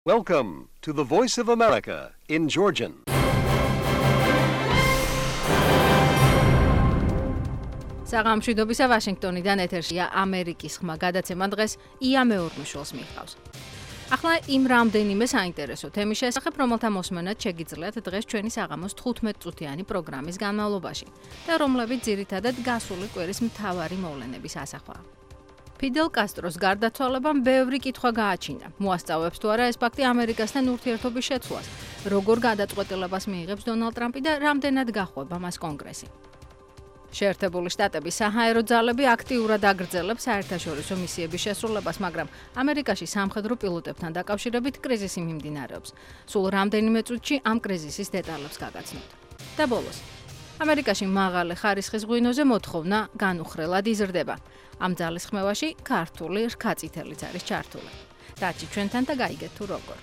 Welcome to the Voice of America in Georgian. საღამოშვიდობისა ვაშინგტონიდან ეთერშია ამერიკის ხმა გადაცემა დღეს ია მეურნუშვილს მიჰყავს. ახლა იმ რამდენიმე საინტერესო თემის შესახებ, რომელთა მოსმენად შეგიძლიათ დღეს ჩვენი საღამოს 15 წუთიანი პროგრამის განმავლობაში და რომლებიც ძირითადად გასული კვირის მთავარი მოვლენების ასახვაა. ფიდელ კასტროს გარდაცვალებამ ბევრი კითხვა გააჩინა. მოასწავებს თუ არა ეს ფაქტი ამერიკასთან ურთიერთობის შეცვლას, როგორ გადაწყვეტილებას მიიღებს დონალდ ტრამპი და რამდენად გაჰყვება მას კონგრესი. შეერთებული შტატების საჰაერო ძალები აქტიურად აგრძელებს საერთაშორისო მისიების შესრულებას, მაგრამ ამერიკაში სამხედრო პილოტებთან დაკავშირებით კრიზისი მიმდინარეობს. სულ რამდენიმე წუთში ამ კრიზისის დეტალებს გაგაცნობთ. და ბოლოს, ამერიკაში მაღალი ხარისხის ღვინოზე მოთხოვნა განუხრელად იზრდება. ამ ძალისხმევაში ქართული რქაწითელიც არის ჩართული. დაჩი ჩვენთან და გაიგეთ თუ როგორ.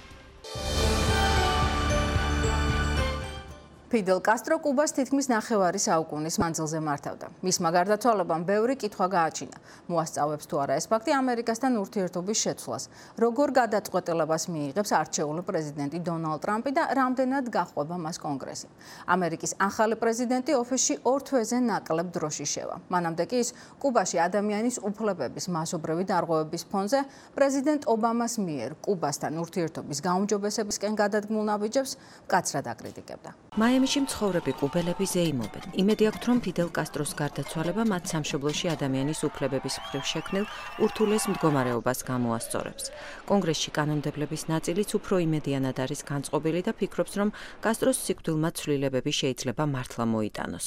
ფიდელ კასტრო კუბას თითქმის ნახევარი საუკუნის მანძილზე მართავდა. მისმა გარდაცვალებამ ბევრი კითხვა გააჩინა. მოასწავებს თუ არა ეს ფაქტი ამერიკასთან ურთიერთობის შეცვლას, როგორ გადაწყვეტილებას მიიღებს არჩეული პრეზიდენტი დონალდ ტრამპი და რამდენად გაჰყვება მას კონგრესი. ამერიკის ახალი პრეზიდენტი ოფისში 2 თვეზე ნაკლებ დროში შევა. მანამდე კი ის კუბაში ადამიანის უფლებების მასობრივი დარღვევების ფონზე პრეზიდენტ ობამას მიერ კუბასთან ურთიერთობის გაუმჯობესებისკენ გადადგმულ ნაბიჯებს მკაცრად აკრიტიკებდა. მაიამიში მცხოვრები კუბელები ზეიმობენ. იმედი აქვთ, რომ ფიდელ კასტროს გარდაცვალება მათ სამშობლოში ადამიანის უფლებების მხრივ შექმნილ ურთულეს მდგომარეობას გამოასწორებს. კონგრესში კანონმდებლების ნაწილიც უფრო იმედიანად არის განწყობილი და ფიქრობს, რომ კასტროს სიკვდილმა ცვლილებები შეიძლება მართლა მოიტანოს.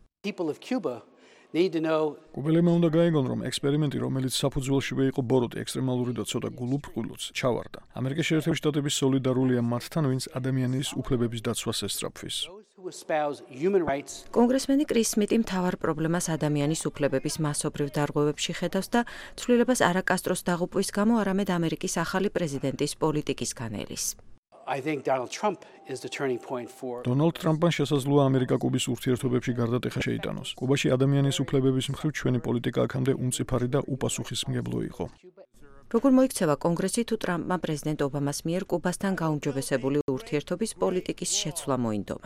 კუბელებმა უნდა გაიგონ, რომ ექსპერიმენტი, რომელიც საფუძველშივე იყო ბოროტი, ექსტრემალური და ცოტა გულუბრყვილოც, ჩავარდა. ამერიკის შეერთებული შტატების სოლიდარულია მათთან, ვინც ადამიანის უფლებების დაცვას ესწრაფვის. კონგრესმენი კრის სმიტი მთავარ პრობლემას ადამიანის უფლებების მასობრივ დარღვევებში ხედავს და ცვლილებას არა კასტროს დაღუპვის გამო, არამედ ამერიკის ახალი პრეზიდენტის პოლიტიკისგან ელის. დონალდ ტრამპმა შესაძლოა ამერიკა-კუბის ურთიერთობებში გარდატეხა შეიტანოს. კუბაში ადამიანის უფლებების მხრივ ჩვენი პოლიტიკა აქამდე უმწიფარი და უპასუხისმგებლო იყო. როგორ მოიქცევა კონგრესი თუ ტრამპმა პრეზიდენტ ობამას მიერ კუბასთან გაუმჯობესებული ურთიერთობის პოლიტიკის შეცვლა მოინდომა?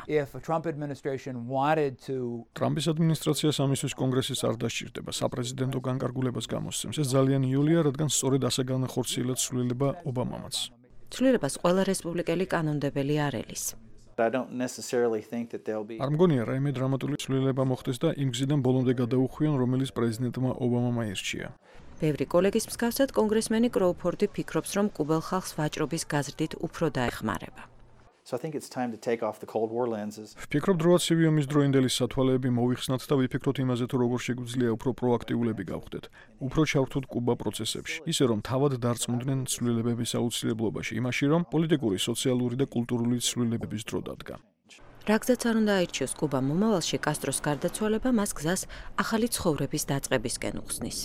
ტრამპის ადმინისტრაციას ამისთვის კონგრესის არ დასჭირდება საპრეზიდენტო განკარგულებას გამოსცემს. ეს ძალიან იოლია, რადგან სწორედ ასე განახორციელა ცვლილება ობამამაც. ცვლილებას ყველა რესპუბლიკელი კანონმდებელი არ ელის. არ მგონია რაიმე დრამატული ცვლილება მოხდეს და იმ გზიდან ბოლომდე გადაუხვიონ, რომელიც პრეზიდენტმა ობამამ აირჩია. ბევრი კოლეგის მსგავსად კონგრესმენი კროუფორდი ფიქრობს, რომ კუბელ ხალხს ვაჭრობის გაზრდით უფრო დაეხმარება. ვფიქრობ, დროა ცივი ომის დროინდელი სათვალეები მოვიხსნათ და ვიფიქროთ იმაზე, თუ როგორ შეგვიძლია უფრო პროაქტიულები გავხდეთ, უფრო ჩავთვლოთ კუბა პროცესებში, ისე რომ თავად დარწმუნდნენ ცვლილებების აუცილებლობაში, იმაში, რომ პოლიტიკური, სოციალური და კულტურული ცვლილებების დრო დადგა. რა გზაც არ უნდა აირჩიოს კუბამ მომავალში, კასტროს გარდაცვალება მას გზას ახალი ცხოვრების დაწყებისკენ უხსნის.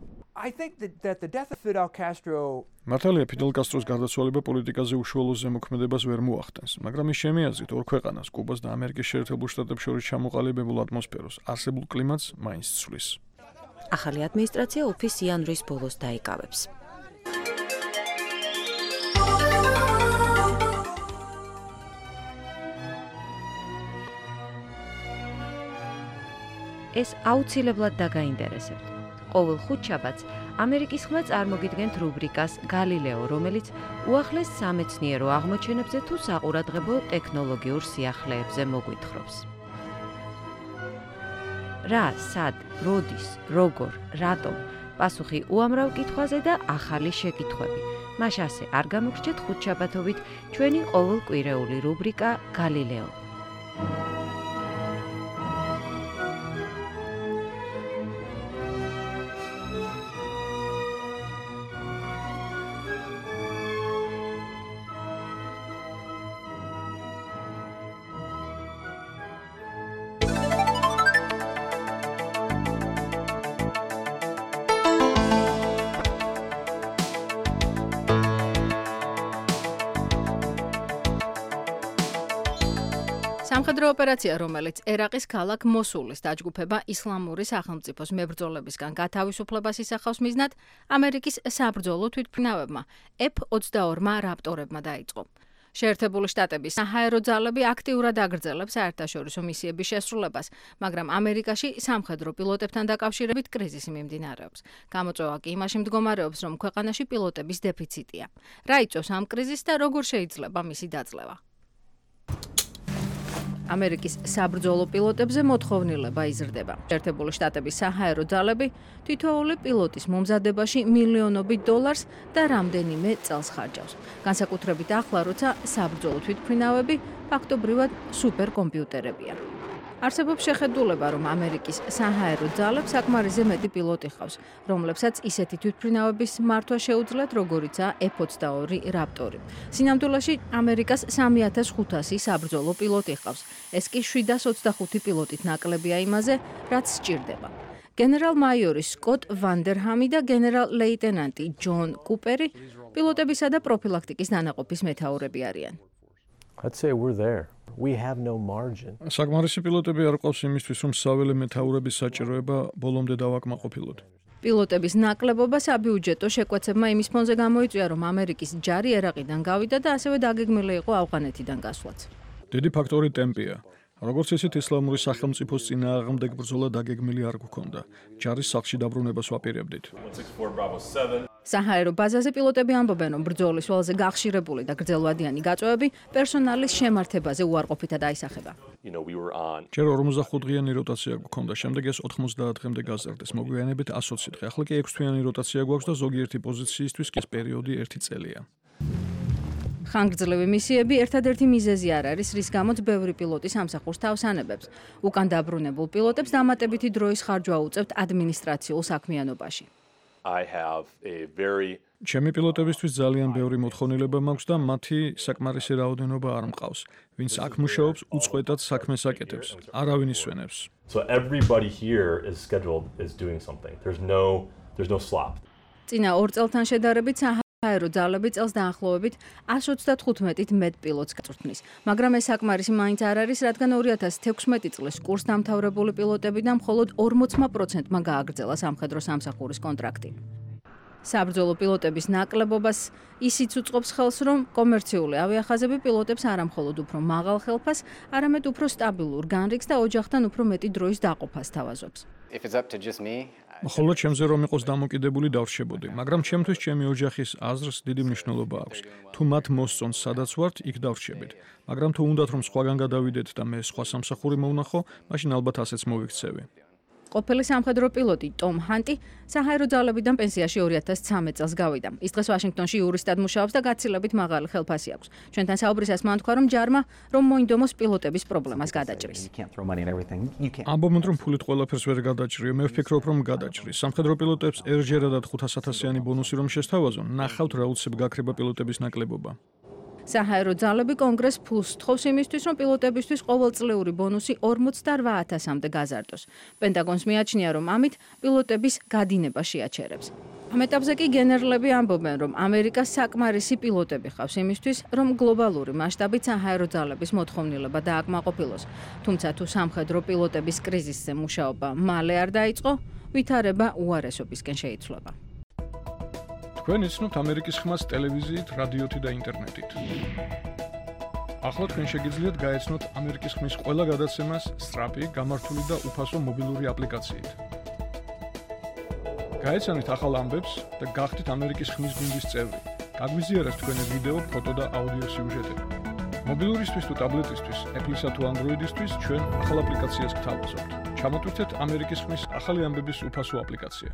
მართალია, ფიდელ კასტროს გარდაცვალება პოლიტიკაზე უშუალო ზემოქმედებას ვერ მოახდენს, მაგრამ ის ჩემი აზრით ორ ქვეყანას, კუბას და ამერიკის შეერთებულ შტატებს შორის ჩამოყალიბებულ ატმოსფეროს, არსებულ კლიმატს მაინც ცვლის. ახალი ადმინისტრაცია ოფისს იანვრის ბოლოს დაიკავებს. ეს აუცილებლად დაგაინტერესებთ. ყოველ ხუთშაბათს ამერიკის ხმა წარმოგიდგენთ რუბრიკას „გალილეო“, რომელიც უახლეს სამეცნიერო აღმოჩენებზე თუ საყურადღებო ტექნოლოგიურ სიახლეებზე მოგვითხრობს. რა, სად, როდის, როგორ, რატომ? პასუხი უამრავ კითხვაზე და ახალი შეკითხვები. მას ასე არ გამოგრჩეთ ხუთშაბათობით ჩვენი ყოველკვირეული რუბრიკა „გალილეო“. სამხედრო ოპერაცია, რომელიც ერაყის ქალაქ მოსულის დაჯგუფება ისლამური სახელმწიფოს მებრძოლებისგან გათავისუფლებას ისახავს მიზნად, ამერიკის საბრძოლო თვითმფრინავებმა F-22 რაპტორებმა დაიწყო. შეერთებული შტატების საჰაერო ძალები აქტიურად აგრძელებს საერთაშორისო მისიების შესრულებას, მაგრამ ამერიკაში სამხედრო პილოტებთან დაკავშირებით კრიზისი მიმდინარეობს. გამოწვევა კი იმაში მდგომარეობს, რომ ქვეყანაში პილოტების დეფიციტია. რა იწვევს ამ კრიზისს და როგორ შეიძლება მისი დაძლევა? ამერიკის საბრძოლო პილოტებზე მოთხოვნილება იზრდება. შეერთებული შტატების საჰაერო ძალები თითოეული პილოტის მომზადებაში მილიონობით დოლარს და რამდენიმე წელს ხარჯავს. განსაკუთრებით ახლა, როცა საბრძოლო თვითმფრინავები ფაქტობრივად სუპერკომპიუტერებია. არსებობს შეხედულება, რომ ამერიკის საჰაერო ძალებს საკმარისზე მეტი პილოტი ხავს, რომლებსაც ისეთი თვითმფრინავების მართვა შეუძლიათ, როგორიცაა F-22 რაპტორი. სინამდვილეში ამერიკას 3500 საბრძოლო პილოტი ხავს. ეს კი 725 პილოტით ნაკლებია იმაზე, რაც სჭირდება. გენერალ-მაიორი სკოტ ვანდერჰამი და გენერალ-ლეიტენანტი ჯონ კუპერი პილოტებისა და პროფილაქტიკის დანაყოფის მეთაურები არიან. I'd say we're there. We have no margin. საკმარისი პილოტები არ ყავს იმისთვის, რომ საველე მეთაურების საჭიროება ბოლომდე დავაკმაყოფილოთ. პილოტების ნაკლებობა საბიუჯეტო შეკვეცებმა იმის ფონზე გამოიწვია, რომ ამერიკის ჯარი ერაყიდან გავიდა და ასევე დაგეგმილი იყო ავღანეთიდან გასვლაც. დიდი ფაქტორი ტემპია. როგორც ისეთ ისლამური სახელმწიფოს წინააღმდეგ ბრძოლა დაგეგმილი არ გვქონდა. ჯარის სახლში დაბრუნებას ვაპირებდით. საჰაერო ბაზაზე პილოტები ამბობენ, რომ ბრძოლის ველზე გახშირებული და გრძელვადიანი გაწვევები პერსონალის შემართებაზე უარყოფითად აისახება. ჯერ 45 დღიანი როტაცია გვქონდა, შემდეგ ეს 90 დღემდე გაზარდეს. მოგვიანებით 120 დღე. ახლა კი 6 თვიანი როტაცია გვაქვს და ზოგიერთი პოზიციისთვის კი პერიოდი 1 წელია. ხანგრძლივი მისიები ერთადერთი მიზეზი არ არის, რის გამოც ბევრი პილოტი სამსახურს თავს ანებებს. უკან დაბრუნებულ პილოტებს დამატებითი დროის ხარჯვა უწევთ ადმინისტრაციულ საქმიანობაში. ჩემი პილოტებისთვის ძალიან ბევრი მოთხოვნილება მაქვს და მათი საკმარისი რაოდენობა არ მყავს. ვინც აქ მუშაობს, უწყვეტად საქმეს აკეთებს. არავინ ისვენებს. So everybody here is scheduled is doing something. There's no slop. წინა 2 წელთან შედარებით საჰაერო ძალები წელს დაახლოებით 135-ით მეტ პილოტს გაწვრთნის, მაგრამ ეს საკმარისი მაინც არ არის, რადგან 2016 წლის კურსს დამთავრებული პილოტებიდან მხოლოდ 40%-მა გააგრძელა სამხედრო სამსახურის კონტრაქტი. საბრძოლო პილოტების ნაკლებობას ისიც უწყობს ხელს, რომ კომერციული ავიახაზები პილოტებს არა მხოლოდ უფრო მაღალ ხელფას, არამედ უფრო სტაბილურ განრიგს და ოჯახთან უფრო მეტი დროის დაყოფას თავაზობს. მხოლოდ ჩემზე რომ იყოს დამოკიდებული დავრჩებოდი, მაგრამ ჩემთვის ჩემი ოჯახის აზრს დიდი მნიშვნელობა აქვს. თუ მათ მოსწონს სადაც ვართ, იქ დავრჩებით. მაგრამ თუ უნდათ რომ სხვაგან გადავიდეთ და მე სხვა სამსახური მოვნახო, მაშინ ალბათ ასეც მოვიქცევი. ყოფილი სამხედრო პილოტი ტომ ჰანტი საჰაერო ძალებიდან პენსიაში 2013 წელს გავიდა. ის დღეს ვაშინგტონში იურისტად მუშაობს და გაცილებით მაღალი ხელფასი აქვს. ჩვენთან საუბრისას მან თქვა, რომ ჯარმა რომ მოინდომოს პილოტების პრობლემას გადაჭრის. ამბობენ, რომ ფულით ყველაფერს ვერ გადაჭრიო, მე ვფიქრობ, რომ გადაჭრის. სამხედრო პილოტებს ერჯერადად 500,000-იანი ბონუსი რომ შესთავაზონ, ნახავთ რა უცებ გაქრება პილოტების ნაკლებობა. საჰაერო ძალები კონგრესს ფულს თხოვს იმისთვის, რომ პილოტებისთვის ყოველწლიური ბონუსი 48,000-მდე გაზარდოს. პენტაგონს მიაჩნია, რომ ამით პილოტების გადინება შეაჩერებს. ამ ეტაპზე კი გენერლები ამბობენ, რომ ამერიკას საკმარისი პილოტები ხავს იმისთვის, რომ გლობალური მასშტაბით საჰაერო ძალების მოთხოვნილება დააკმაყოფილოს. თუმცა თუ სამხედრო პილოტების კრიზისზე მუშაობა მალე არ დაიწყო, ვითარება უარესობისკენ შეიცვლება. თქვენ იცნობთ ამერიკის ხმას ტელევიზიით, რადიოთი და ინტერნეტით. ახლა თქვენ შეგიძლიათ გაეცნოთ ამერიკის ხმის ყველა გადაცემას სწრაფი, გამართული და უფასო მობილური აპლიკაციით. გაეცანით ახალ ამბებს და გახდით ამერიკის ხმის გუნდის წევრი. გაგვიზიარეთ თქვენი ვიდეო, ფოტო და აუდიო სიუჟეტები. მობილურისთვის თუ ტაბლეტისთვის, Apple-ისა თუ Android-ისთვის ჩვენ ახალ აპლიკაციას გთავაზობთ. ჩამოტვირთეთ ამერიკის ხმის ახალი ამბების უფასო აპლიკაცია.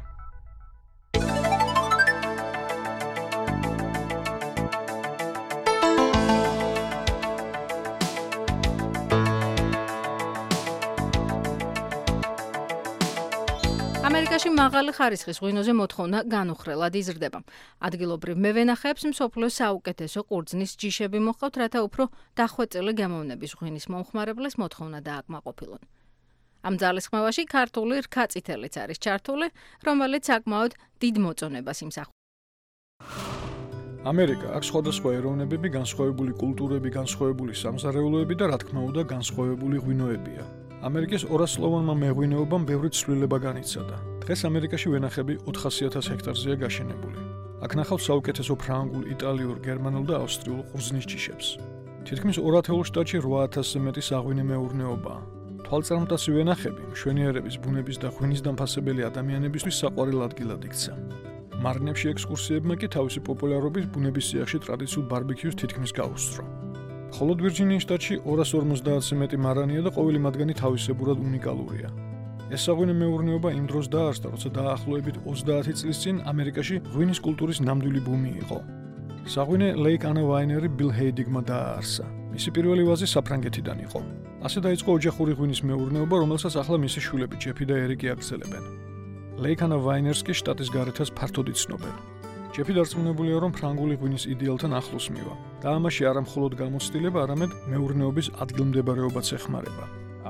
ამერიკაში მაღალი ხარისხის ღვინოზე მოთხოვნა განუხრელად იზრდება. ადგილობრივ მევენახეებს მსოფლიოს საუკეთესო ყურძნის ჯიშები მოჰყავთ, რათა უფრო დახვეწილი გემოვნების ღვინის მომხმარებლეს მოთხოვნა დააკმაყოფილონ. ამ ძალისხმევაში ქართული რქაწითელიც არის ჩართული, რომელიც საკმაოდ დიდ მოწონებას იმსახურებს. ამერიკა აქვს სხვადასხვა ეროვნებები, განსხვავებული კულტურები, განსხვავებული სამზარეულოები და რა თქმა უნდა, განსხვავებული ღვინოებია. ამერიკის 200-სლოვანმა მეღვინეობამ ბევრი ცვლილება განიცადა. დღეს ამერიკაში ვენახები 400,000 ჰექტარზეა გაშენებული. აქ ნახავთ საუკეთესო ფრანგულ, იტალიურ, გერმანულ და ავსტრიულ ყურძნის ჯიშებს. თითქმის 2 ათეულ შტატში 8,000-ზე მეტი საღვინე მეურნეობაა. თვალწარმტაცი ვენახები მშვენიერების, ბუნების და ღვინის დამფასებელი ადამიანებისთვის საყვარელ ადგილად იქცა. მარნებში ექსკურსიებმა კი თავისი პოპულარობით ბუნების სიახში ტრადიციულ ბარბეკიუს თითქმის გაუსწრო. მხოლოდ ვირჯინიის შტატში 250-ზე მეტი მარანია და ყოველი მათგანი თავისებურად უნიკალურია. ეს საღვინე მეურნეობა იმ დროს დაარსდა, როცა დაახლოებით 30 წლის წინ ამერიკაში ღვინის კულტურის ნამდვილი ბუმი იყო. საღვინე ლეიკ ანა ვაინერი ბილ ჰეიდგმა დააარსა. მისი პირველი ვაზი საფრანგეთიდან იყო. ასე დაიწყო ოჯახური ღვინის მეურნეობა, რომელსაც ახლა მისი შვილები ჯეფი და ერიკი აგრძელებენ. ლეიკ ანა ვაინერს კი შტატის გარეთაც ფართოდ იცნობენ. ჯეფი დარწმუნებულია, რომ ფრანგული ღვინის იდეალთან ახლოს მივა და ამაში არა მხოლოდ გამოცდილება, არამედ მეურნეობის ადგილმდებარეობაც ეხმარება.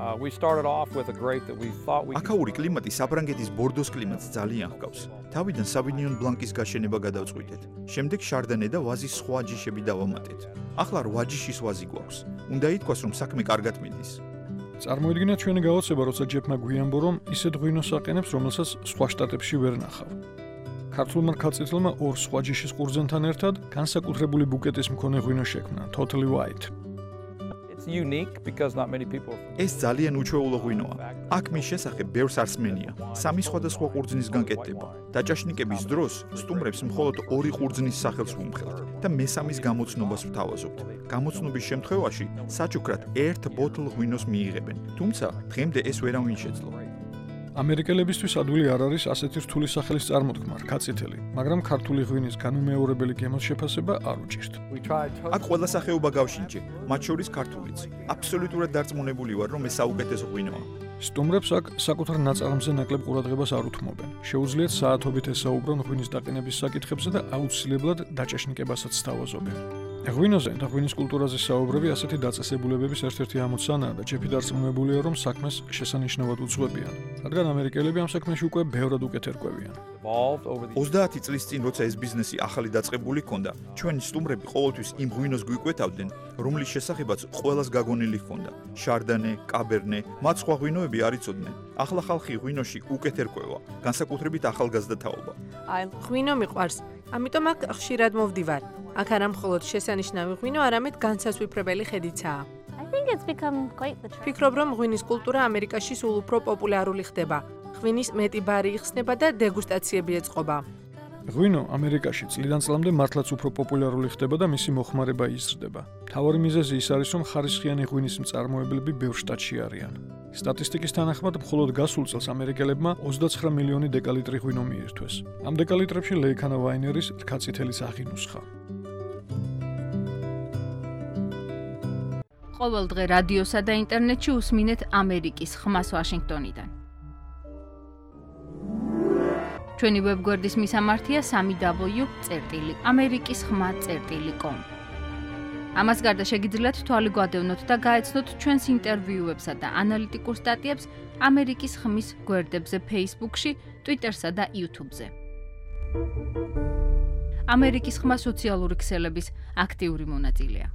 აქაური კლიმატი საფრანგეთის ბორდოს კლიმატს ძალიან ჰგავს. თავიდან სავინიონ ბლანკის გაშენება გადავწყვიტეთ. შემდეგ შარდანე და ვაზის სხვა ჯიშები დავამატეთ. ახლა 8 ჯიშის ვაზი გვაქვს. უნდა ითქვას, რომ საქმე კარგად მიდის. წარმოიდგინეთ ჩვენი გაოცება, როცა ჯეფმა გვიამბო, რომ ისეთ ღვინოს აყენებს, რომელსაც სხვა შტატებში ვერ ნახავ. ქართულმა ქალწითელმა 2 სხვა ჯიშის ყურძენთან ერთად განსაკუთრებული ბუკეტის მქონე ღვინო შექმნა, Totally White. ეს ძალიან უჩვეულო ღვინოა. აქ მის შესახებ ბევრს არ სმენია. 3 სხვადასხვა ყურძნისგან კეთდება. დაჭაშნიკების დროს სტუმრებს მხოლოდ 2 ყურძნის სახელს ვუმხელთ და მესამის გამოცნობას ვთავაზობთ. გამოცნობის შემთხვევაში საჩუქრად 1 ბოთლ ღვინოს მიიღებენ. თუმცა დღემდე ეს ვერავინ შეძლო. ამერიკელებისთვის ადვილი არ არის ასეთი რთული სახელის წარმოთქმა, რქაწითელი, მაგრამ ქართული ღვინის განუმეორებელი გემოს შეფასება არ უჭირთ. აქ ყველა სახეობა გავშინჯე, მათ შორის ქართულიც. აბსოლუტურად დარწმუნებული ვარ, რომ ეს საუკეთესო ღვინოა. სტუმრებს აქ საკუთარ ნაწარმზე ნაკლებ ყურადღებას არ უთმობენ. შეუძლიათ საათობით ესაუბრონ ღვინის დაყენების საკითხებზე და აუცილებლად დაჭაშნიკებასაც სთავაზობენ. ღვინოზე და ღვინის კულტურაზე საუბრები ასეთი დაწესებულებების ერთ-ერთი ამოცანაა და ჯეფი დარწმუნებულია, რომ საქმეს შესანიშნავად უძღვებიან, რადგან ამერიკელები ამ საქმეში უკვე ბევრად უკეთ ერკვევიან. 30 წლის წინ, როცა ეს ბიზნესი ახალი დაწყებული ჰქონდა, ჩვენი სტუმრები ყოველთვის იმ ღვინოს გვიკვეთავდნენ, რომლის შესახებაც ყველას გაგონილი ჰქონდა. შარდანე, კაბერნე, მათ სხვა ღვინოები არ იცოდნენ. ახლა ხალხი ღვინოში უკეთ ერკვევა, განსაკუთრებით ახალგაზრდა თაობა. ღვინო მიყვარს, ამიტომ აქ ხშირად მოვდივარ. აქ არა მხოლოდ შესანიშნავი ღვინო, არამედ განსასვიფრებელი ხედიცაა. ფიქრობ, რომ ღვინის კულტურა ამერიკაში სულ უფრო პოპულარული ხდება. ღვინის მეტი ბარი იხსნება და დეგუსტაციები ეწყობა. ღვინო ამერიკაში წლიდან წლამდე მართლაც უფრო პოპულარული ხდება და მისი მოხმარება იზრდება. მთავარი მიზეზი ის არის, რომ ხარისხიანი ღვინის მწარმოებლები ბევრ შტატში არიან. სტატისტიკის თანახმად, მხოლოდ გასულ წელს ამერიკელებმა 29 მილიონი დეკალიტრი ღვინო მიირთვეს. ამ დეკალიტრებში ლეიკ ანა ვაინერის რქაწითელის აღინუსხა. ყოველ დღე რადიოსა და ინტერნეტში უსმინეთ ამერიკის ხმას ვაშინგტონიდან. ჩვენი ვებგვერდის მისამართია www.amerikisxma.com. ამას გარდა შეგიძლიათ თვალი გვადევნოთ და გაეცნოთ ჩვენს ინტერვიუებსა და ანალიტიკურ სტატიებს ამერიკის ხმის გვერდებზე Facebook-ში, Twitter-სა და YouTube-ზე. ამერიკის ხმა სოციალური ქსელების აქტიური მონაწილეა.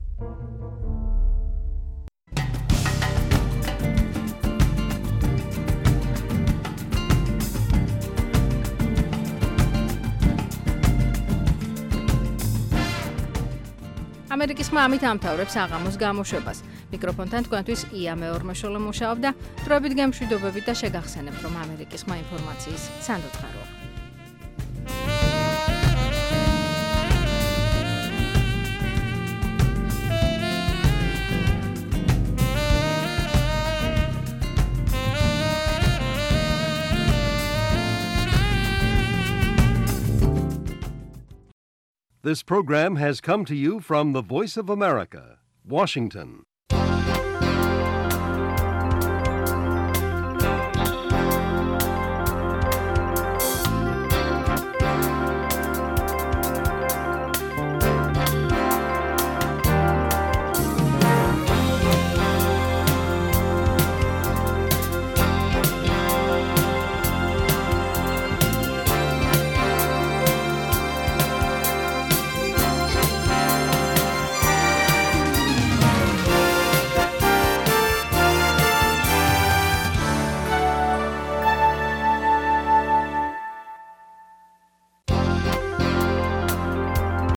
ამერიკის ხმა ამით ამთავრებს აღამოს გამოშვებას. მიკროფონთან თქვენთვის ია მეორმაშოლო მუშაობდა. დროებით გემშვიდობებით და შეგახსენებთ, რომ ამერიკის ხმა ინფორმაციის სანდოწყაროა. This program has come to you from the Voice of America, Washington.